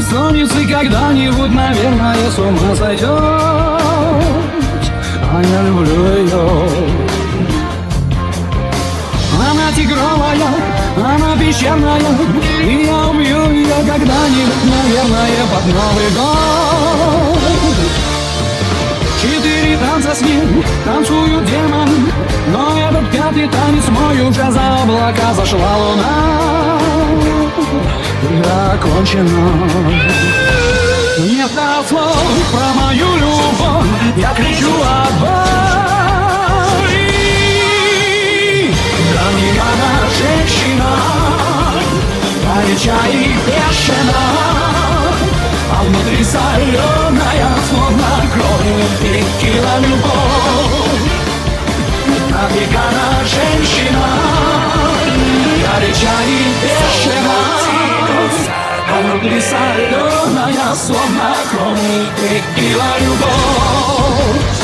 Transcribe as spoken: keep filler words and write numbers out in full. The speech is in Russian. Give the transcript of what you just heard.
бессонницы когда-нибудь, наверное, с ума сойдет. А я люблю ее. Она тигровая, она пещерная, и я убью ее когда-нибудь, наверное, под Новый год. Четыре танца с ним танцуют демоны, но этот пятый танец мой уже за облака зашла луна. Игра окончена. Нет слов про мою любовь, я кричу отбой. Да не она женщина, горяча и бешена, а внутри соленая, словно кровью текила любовь. Нафиг она женщина, горяча и бешена, а внутри соленая, словно кровью текила любовь.